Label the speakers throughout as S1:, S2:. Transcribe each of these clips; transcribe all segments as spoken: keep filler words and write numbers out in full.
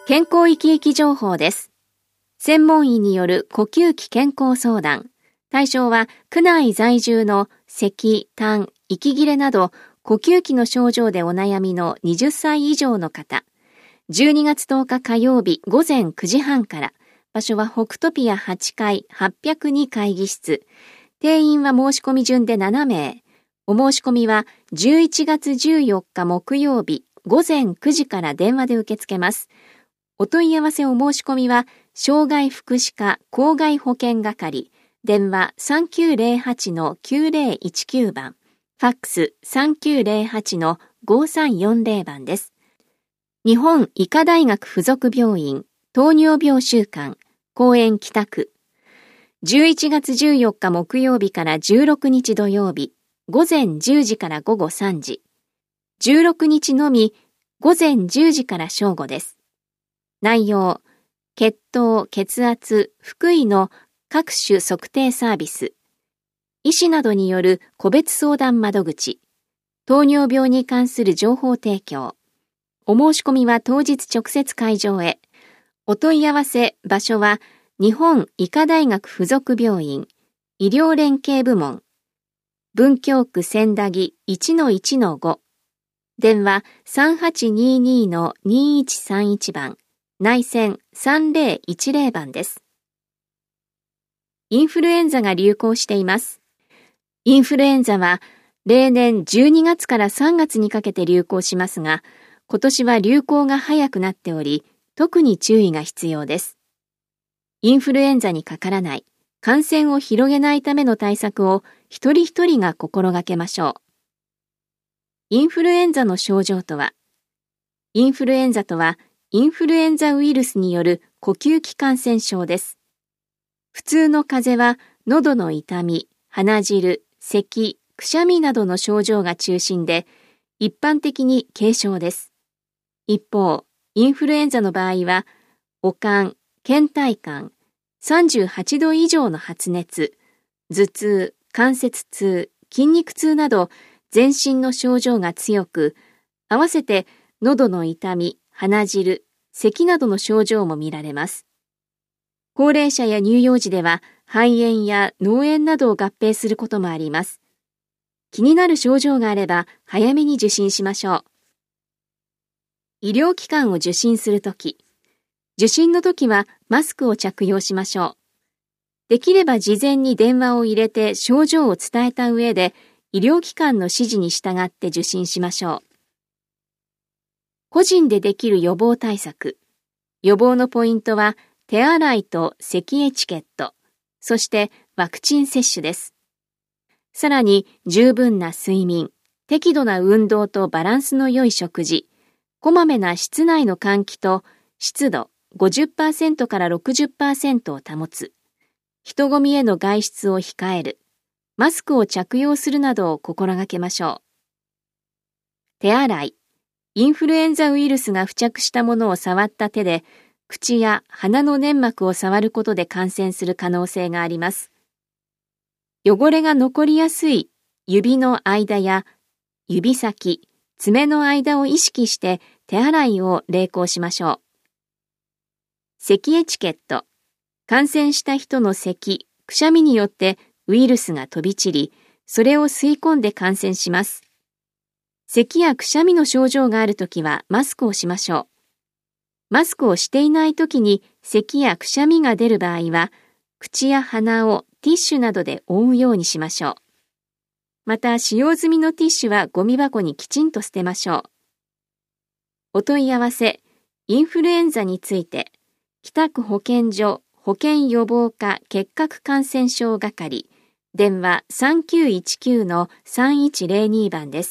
S1: 健康生き生き情報です。専門医による呼吸器健康相談。対象は区内在住の咳、痰、息切れなど呼吸器の症状でお悩みのはたち以上の方。じゅうにがつとおか火曜日午前くじはんから。場所は北トピアはちかいはっぴゃくに会議室。定員は申し込み順でななめい。お申し込みはじゅういちがつじゅうよっか木曜日午前くじから電話で受け付けます。お問い合わせお申し込みは障害福祉課公害保険係。電話 さんきゅうゼロはちのきゅうゼロいちきゅう 番。ファックス さんきゅうゼロはちのごさんよんゼロ 番です。日本医科大学附属病院糖尿病週間公園北区。じゅういちがつじゅうよっか木曜日からじゅうろくにち土曜日午前じゅうじから午後さんじ。じゅうろくにちのみ午前じゅうじから正午です。内容、血糖、血圧、腹囲の各種測定サービス、医師などによる個別相談窓口、糖尿病に関する情報提供。お申し込みは当日直接会場へ。お問い合わせ場所は日本医科大学附属病院医療連携部門文京区千駄木 いちのいちのご。電話 さんはちににのにいちさんいち 番。内線さんゼロいちゼロ番です。インフルエンザが流行しています。インフルエンザは例年じゅうにがつからさんがつにかけて流行しますが、今年は流行が早くなっており、特に注意が必要です。インフルエンザにかからない、感染を広げないための対策を一人一人が心がけましょう。インフルエンザの症状とは、インフルエンザとは、インフルエンザウイルスによる呼吸器感染症です。普通の風邪は喉の痛み、鼻汁、咳、くしゃみなどの症状が中心で、一般的に軽症です。一方、インフルエンザの場合は、悪寒、倦怠感、さんじゅうはちど以上の発熱、頭痛、関節痛、筋肉痛など全身の症状が強く、合わせて喉の痛み、鼻汁、咳などの症状も見られます。高齢者や乳幼児では肺炎や脳炎などを合併することもあります。気になる症状があれば早めに受診しましょう。医療機関を受診するとき、受診のときはマスクを着用しましょう。できれば事前に電話を入れて症状を伝えた上で医療機関の指示に従って受診しましょう。個人でできる予防対策。予防のポイントは手洗いと咳エチケット、そしてワクチン接種です。さらに十分な睡眠、適度な運動とバランスの良い食事、こまめな室内の換気と湿度 ごじゅっパーセント から ろくじゅっパーセント を保つ、人混みへの外出を控える、マスクを着用するなどを心がけましょう。手洗い。インフルエンザウイルスが付着したものを触った手で、口や鼻の粘膜を触ることで感染する可能性があります。汚れが残りやすい指の間や指先、爪の間を意識して手洗いを励行しましょう。咳エチケット。感染した人の咳、くしゃみによってウイルスが飛び散り、それを吸い込んで感染します。咳やくしゃみの症状があるときはマスクをしましょう。マスクをしていないときに咳やくしゃみが出る場合は、口や鼻をティッシュなどで覆うようにしましょう。また、使用済みのティッシュはゴミ箱にきちんと捨てましょう。お問い合わせ、インフルエンザについて、北区保健所保健予防課結核感染症係、電話 さんきゅういちきゅうのさんいちゼロに 番です。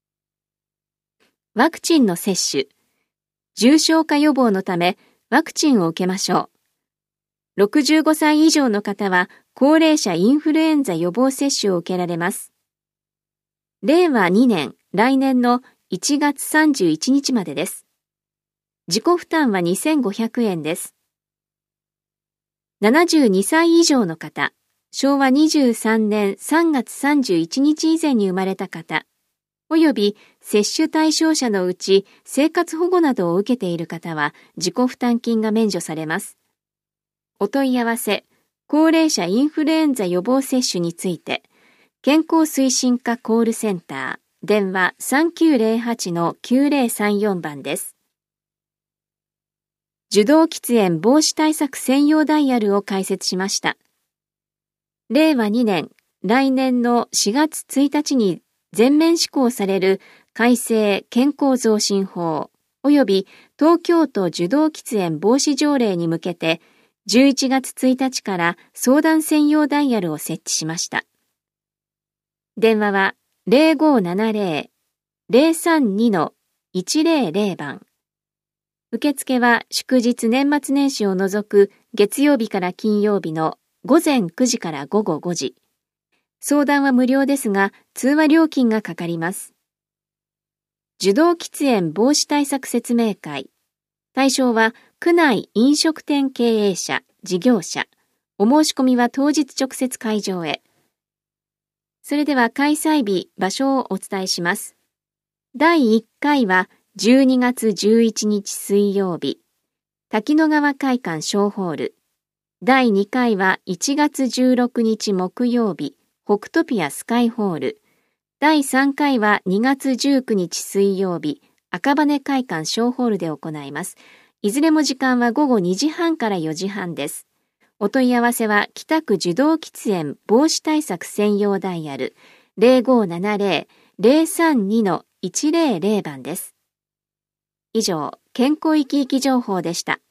S1: ワクチンの接種。重症化予防のためワクチンを受けましょう。ろくじゅうごさい以上の方は高齢者インフルエンザ予防接種を受けられます。れいわにねん、来年のいちがつさんじゅういちにちまでです。自己負担はにせんごひゃくえんです。ななじゅうにさい以上の方、しょうわにじゅうさんねんさんがつさんじゅういちにち以前に生まれた方、および接種対象者のうち生活保護などを受けている方は自己負担金が免除されます。お問い合わせ、高齢者インフルエンザ予防接種について、健康推進課コールセンター、電話 さんきゅうゼロはちのきゅうゼロさんよん 番です。受動喫煙防止対策専用ダイヤルを開設しました。れいわにねん、来年のしがつついたちに全面施行される改正健康増進法及び東京都受動喫煙防止条例に向けてじゅういちがつついたちから相談専用ダイヤルを設置しました。電話は ゼロごーななゼロ ゼロさんにのいちゼロゼロ 番。受付は祝日年末年始を除く月曜日から金曜日のごぜんくじからごごごじ。相談は無料ですが、通話料金がかかります。受動喫煙防止対策説明会。対象は区内飲食店経営者、事業者。お申し込みは当日直接会場へ。それでは開催日、場所をお伝えします。だいいっかいはじゅうにがつじゅういちにち水曜日、滝野川会館小ホール。だいにかいはいちがつじゅうろくにち木曜日、北トピアスカイホール。だいさんかいはにがつじゅうくにち水曜日、赤羽会館小ホールで行います。いずれも時間はごごにじはんからよじはんです。お問い合わせは北区受動喫煙防止対策専用ダイヤル ゼロごーななゼロ ゼロさんにのいちゼロゼロ 番です。以上、健康生き生き情報でした。